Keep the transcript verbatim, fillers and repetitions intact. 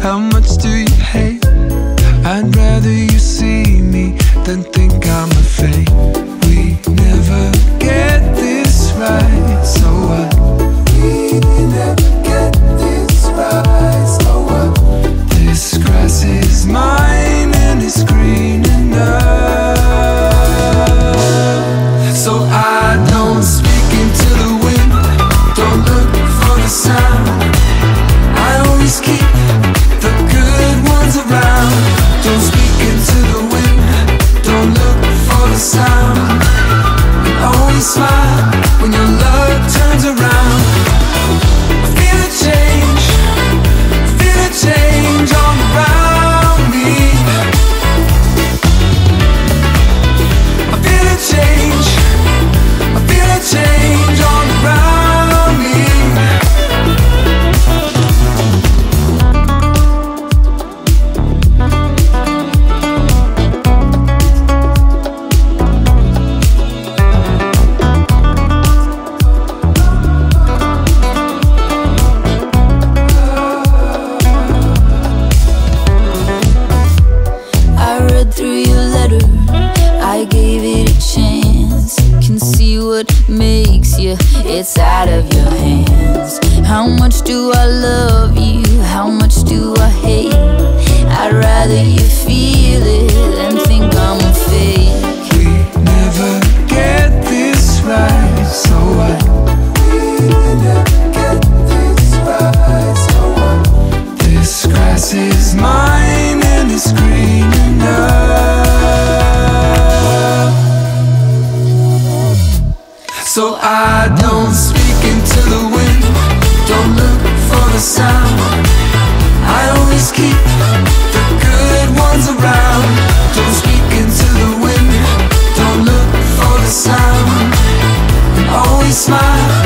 How much do you hate? I'd rather you see me than think I'm a fake. We never get this right, so what? We never get this right, so what? This grass is mine and it's green enough. So I don't speak into the wind, don't look for the sound. I always keep the good ones around. Don't speak into the wind, don't look for the sound. And always smile when your luck turns around. I feel a change, feel a change all around me. I feel a change, I feel a change all around me. Makes you, it's out of your hands. How much do I love you? How much do I hate? I'd rather you feel it than think I'm a fake. We never get this right, so what? We never get this right, so what? This grass is mine and it's green enough. So I don't speak into the wind, don't look for the sound. I always keep the good ones around. Don't speak into the wind, don't look for the sound. And always smile